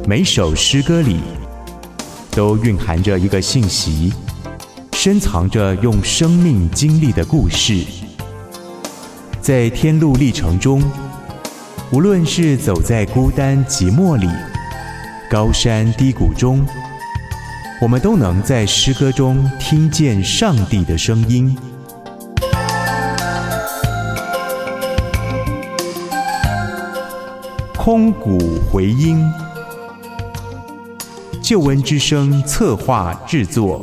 每首诗歌里都蕴含着一个信息，深藏着用生命经历的故事。在天路历程中，无论是走在孤单寂寞里，高山低谷中，我们都能在诗歌中听见上帝的声音。空谷回音，救恩之声策划制作。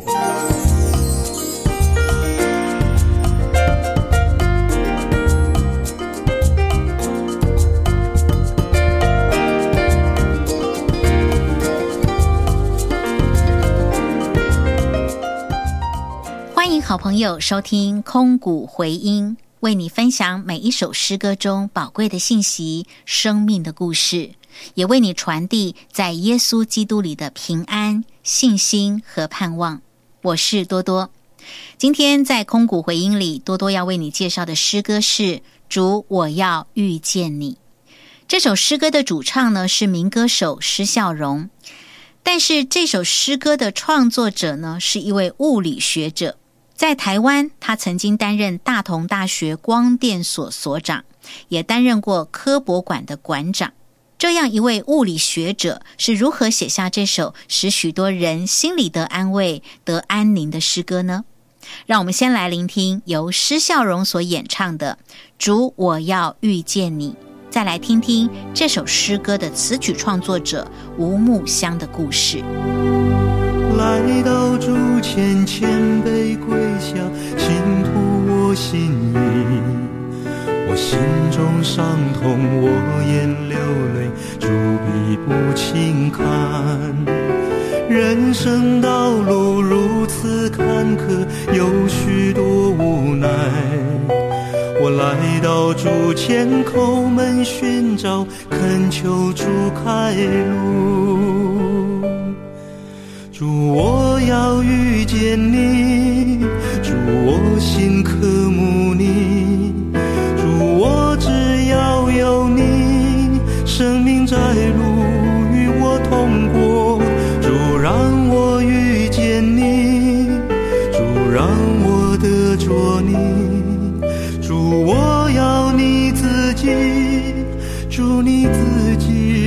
欢迎好朋友收听空谷回音，为你分享每一首诗歌中宝贵的信息、生命的故事，也为你传递在耶稣基督里的平安、信心和盼望。我是多多。今天在空谷回音里，多多要为你介绍的诗歌是主，我要遇见你。这首诗歌的主唱呢是民歌手施孝荣，但是这首诗歌的创作者呢是一位物理学者。在台湾，他曾经担任大同大学光电所所长，也担任过科博馆的馆长。这样一位物理学者是如何写下这首使许多人心里得安慰、得安宁的诗歌呢？让我们先来聆听由施孝荣所演唱的《主，我要遇见你》，再来听听这首诗歌的词曲创作者吴木香的故事。 来到主前，谦卑跪下，倾吐我心意。我心中伤痛，我眼流泪，主必不轻看。人生道路如此坎坷，有许多无奈。我来到主前，叩门寻找，恳求主开路。主，我要遇见你，主，我心渴慕你，主，我只要有你，生命在路与我同过。主，让我遇见你，主，让我得着你，主，我要你自己，主，你自己。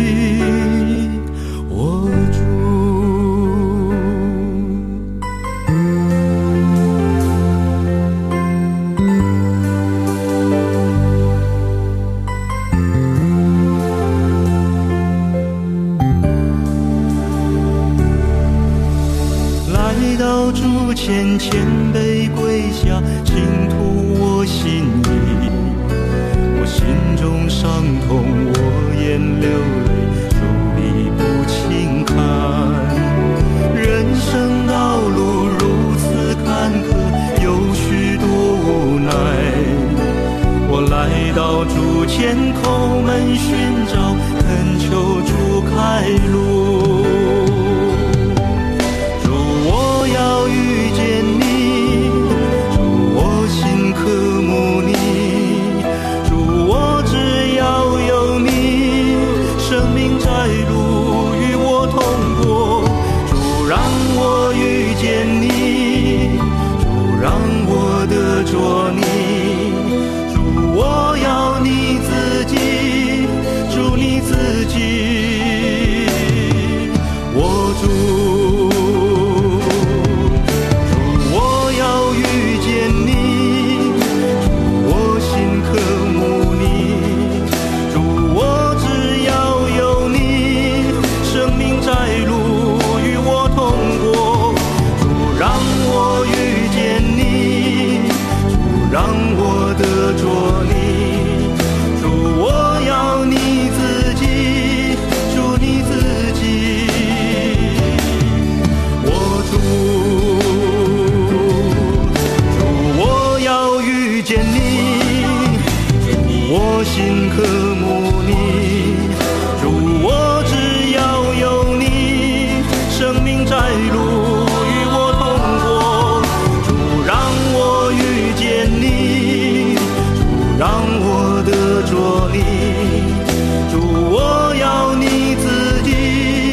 谦卑跪下，倾吐我心意。我心中伤痛，我眼流泪，主必不轻看。人生道路如此坎坷，有许多无奈。我来到主前，叩门寻找，恳求主开路。着你，主，我要你自己，主，你自己，我主，我要遇见你，主，我心渴慕你，主，我只要有你，生命在路与我同过，主，让我遇见你，让我得着你，主，我要你自己，主，你自己，我主，我要遇见你，主，我心渴慕你，主，我只要有你，生命在路与我同过，主，让我遇见你，主，让我得着你，主，我要你自己，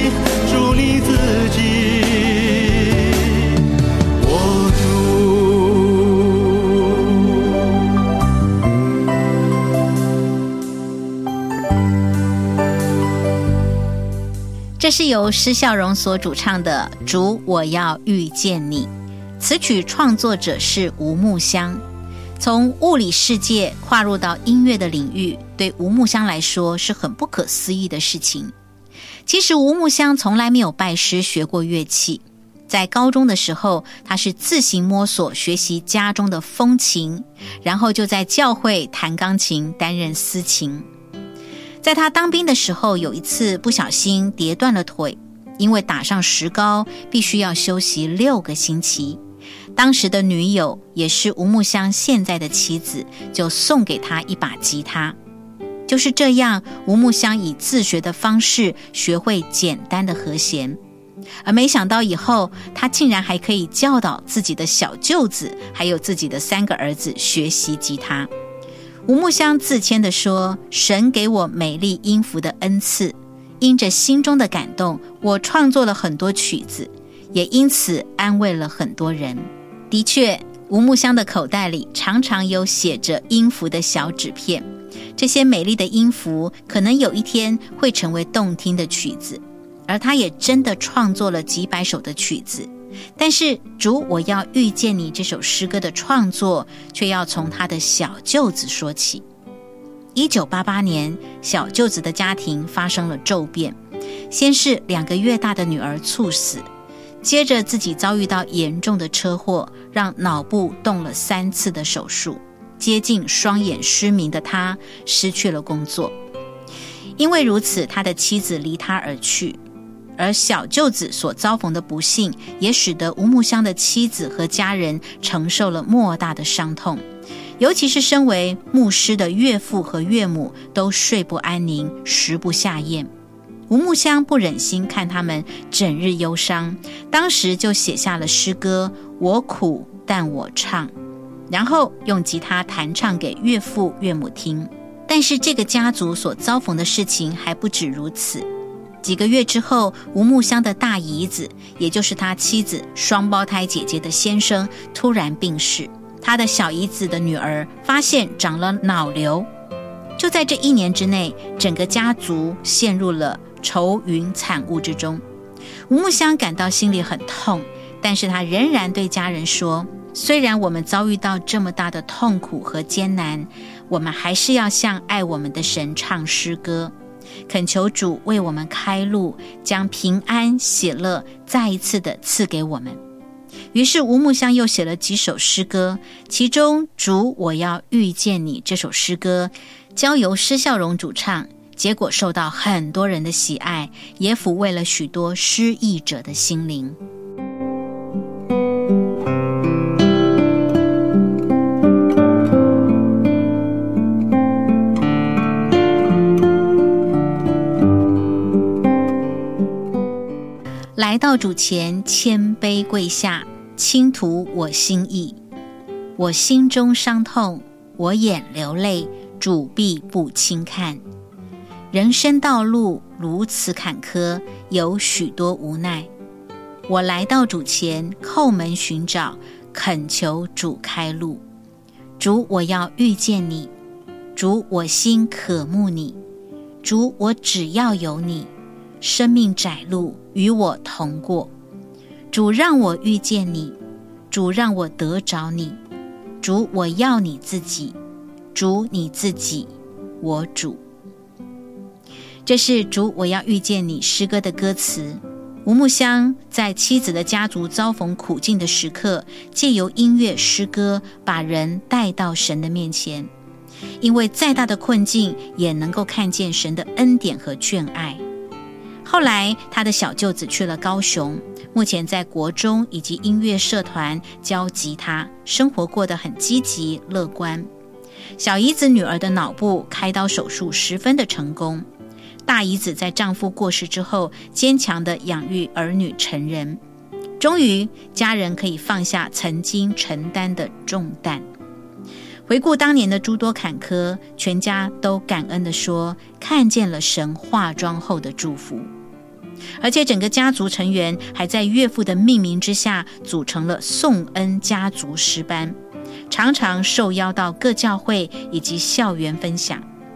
这是由施孝荣所主唱的《主，我要遇见你》，词曲创作者是吴木香。从物理世界跨入到音乐的领域，对吴木香来说是很不可思议的事情。其实吴木香从来没有拜师学过乐器，在高中的时候，他是自行摸索学习家中的风琴，然后就在教会弹钢琴，担任司琴。在他当兵的时候，有一次不小心跌断了腿，因为打上石膏，必须要休息6个星期。当时的女友，也是吴木香现在的妻子，就送给他一把吉他。就是这样，吴木香以自学的方式学会简单的和弦，而没想到以后他竟然还可以教导自己的小舅子还有自己的3个儿子学习吉他。吴木香自谦地说，神给我美丽音符的恩赐，因着心中的感动，我创作了很多曲子，也因此安慰了很多人。的确，吴木香的口袋里常常有写着音符的小纸片，这些美丽的音符可能有一天会成为动听的曲子，而他也真的创作了几百首的曲子。但是主，我要遇见你这首诗歌的创作却要从他的小舅子说起。1988年，小舅子的家庭发生了骤变，先是2个月大的女儿猝死，接着自己遭遇到严重的车祸，让脑部动了3次的手术，接近双眼失明的他失去了工作。因为如此，他的妻子离他而去，而小舅子所遭逢的不幸，也使得吴木香的妻子和家人承受了莫大的伤痛。尤其是身为牧师的岳父和岳母都睡不安宁，食不下咽。吴木香不忍心看他们整日忧伤，当时就写下了诗歌《我苦但我唱》，然后用吉他弹唱给岳父岳母听。但是这个家族所遭逢的事情还不止如此。几个月之后，吴木香的大姨子，也就是他妻子双胞胎姐姐的先生突然病逝，他的小姨子的女儿发现长了脑瘤。就在这1年之内，整个家族陷入了愁云惨雾之中。吴木香感到心里很痛，但是他仍然对家人说，虽然我们遭遇到这么大的痛苦和艰难，我们还是要向爱我们的神唱诗歌，恳求主为我们开路，将平安喜乐再一次的赐给我们。于是吴木香又写了几首诗歌，其中《主，我要遇见你》这首诗歌交由施孝荣主唱，结果受到很多人的喜爱，也抚慰了许多失意者的心灵。来到主前，谦卑跪下，倾吐我心意。我心中伤痛，我眼流泪，主必不轻看。人生道路如此坎坷，有许多无奈。我来到主前，叩门寻找，恳求主开路。主，我要遇见你。主，我心渴慕你。主，我只要有你。生命窄路，与我同过。主，让我遇见你。主，让我得着你。主，我要你自己。主，你自己，我主。这是主，我要遇见你诗歌的歌词。吴木香在妻子的家族遭逢苦境的时刻，借由音乐诗歌把人带到神的面前，因为再大的困境也能够看见神的恩典和眷爱。后来他的小舅子去了高雄，目前在国中以及音乐社团教吉他，生活过得很积极乐观。小姨子女儿的脑部开刀手术十分的成功，大姨子在丈夫过世之后，坚强地养育儿女成人，终于家人可以放下曾经承担的重担。回顾当年的诸多坎坷，全家都感恩地说，看见了神化妆后的祝福。而且整个家族成员还在岳父的命名之下，组成了颂恩家族诗班，常常受邀到各教会以及校园分享。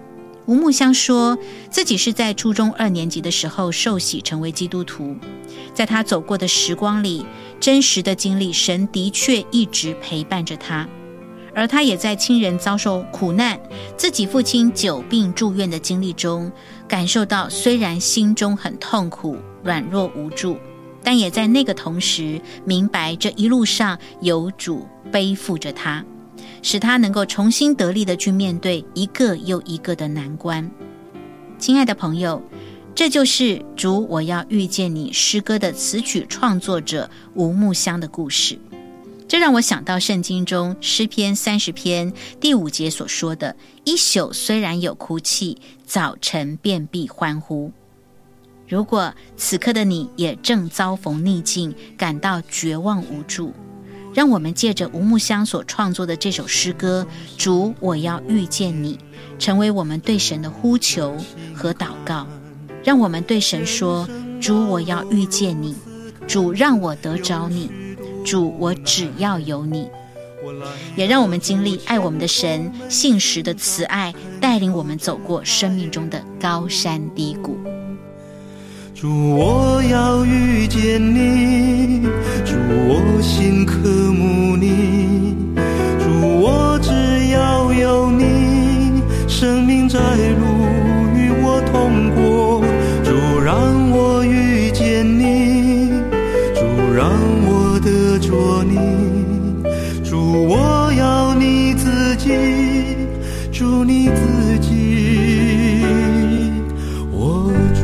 吴木香说自己是在初中2年级的时候受洗成为基督徒，在他走过的时光里，真实的经历神的确一直陪伴着他，而他也在亲人遭受苦难，自己父亲久病住院的经历中，感受到虽然心中很痛苦、软弱无助，但也在那个同时明白这一路上有主背负着他，使他能够重新得力地去面对一个又一个的难关。亲爱的朋友，这就是主我要遇见你诗歌的词曲创作者吴木香的故事。这让我想到圣经中诗篇30篇第5节所说的，一宿虽然有哭泣，早晨便必欢呼。如果此刻的你也正遭逢逆境，感到绝望无助，让我们借着吴木香所创作的这首诗歌，主我要遇见你，成为我们对神的呼求和祷告。让我们对神说，主我要遇见你，主让我得着你，主我只要有你。也让我们经历爱我们的神信实的慈爱，带领我们走过生命中的高山低谷。 主我要遇见你，主我心渴慕你，主我只要有你，生命在路与我同过。主让我遇见你，主让我得着你，主我要你自己，主你自己，我主。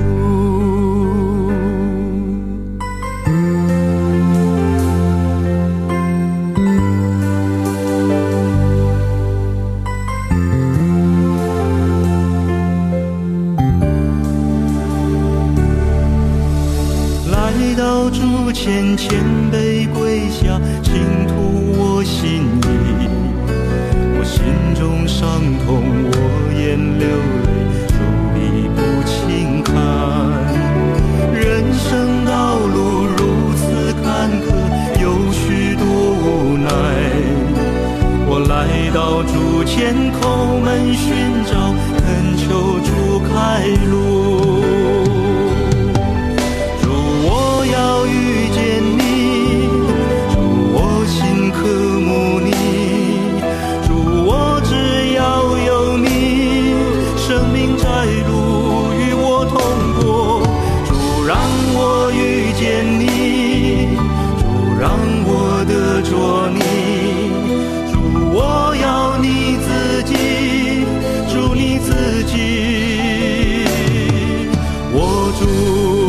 到主前谦卑跪下，倾吐我心意，我心中伤痛，我眼流泪，主你不轻看。人生道路如此坎坷，有许多无奈，我来到主前叩门寻找，恳求主开路。要遇见你，主我心渴慕你，主我只要有你，生命在路与我同过。主让我遇见你，主让我得着你，主我要你自己，主你自己，我主。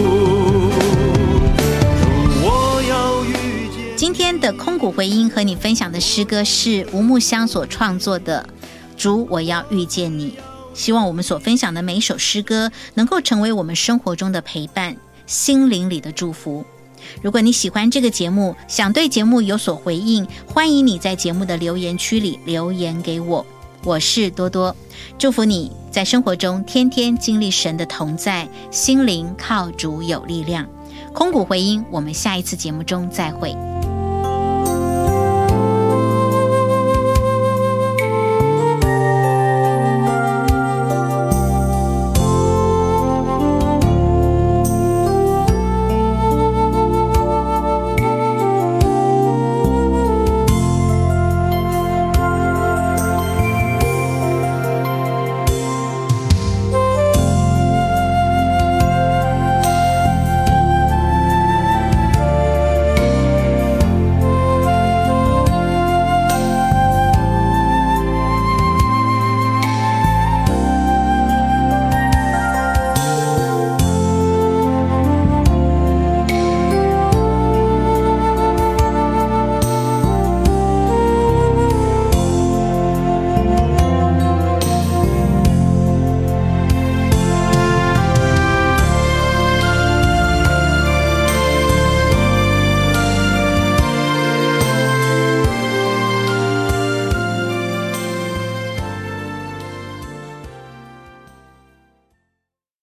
今天的空谷回音和你分享的诗歌是吴木香所创作的《主我要遇见你》，希望我们所分享的每一首诗歌能够成为我们生活中的陪伴，心灵里的祝福。如果你喜欢这个节目，想对节目有所回应，欢迎你在节目的留言区里留言给我。我是多多，祝福你在生活中天天经历神的同在，心灵靠主有力量。空谷回音，我们下一次节目中再会。